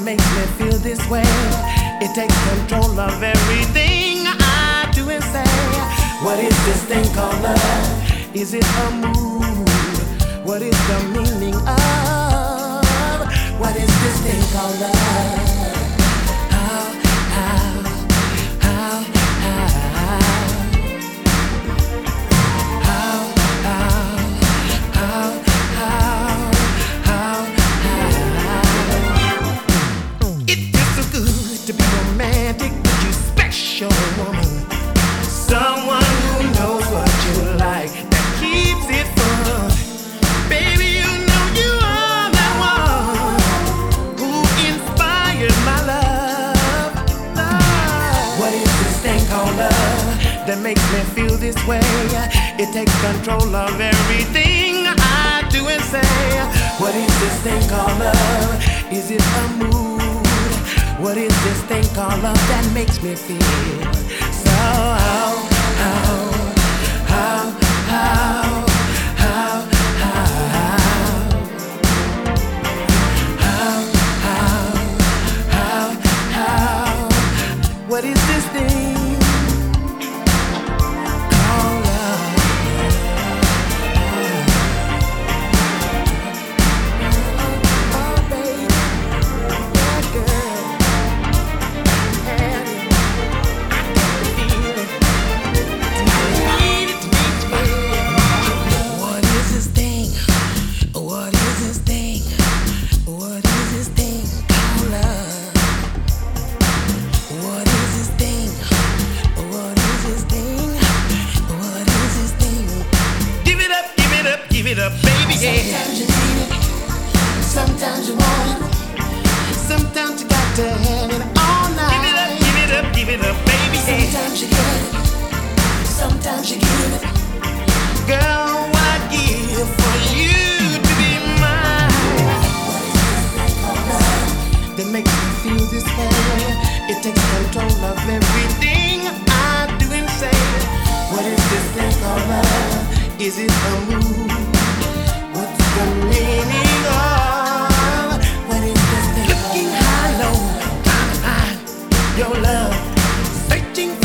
makes me feel this way. It takes control of everything I do and say. What is this thing called love? Is it a mood? What is the meaning of? What is this thing called love? To be romantic with you, special woman. Someone who knows what you like, that keeps it fun. Baby, you know you are that one who inspired my love. What is this thing called love that makes me feel this way? It takes control of everything I do and say. What is this thing called love? Is it a mood? What is this thing called love that makes me feel so what is this thing called love? Oh, baby, yeah, girl. Give it up, baby, yeah. Sometimes you need it, sometimes you want it. Sometimes you got to have it all night. Give it up, baby, yeah. Sometimes you get it, sometimes you give it. Girl, what I'd give for you to be mine. What is this thing called love that makes me feel this way? It takes control of everything I do and say. What is this thing called love? Is it a mood? What's the meaning of? What is this thing? Looking high, low, trying to find your love, searching for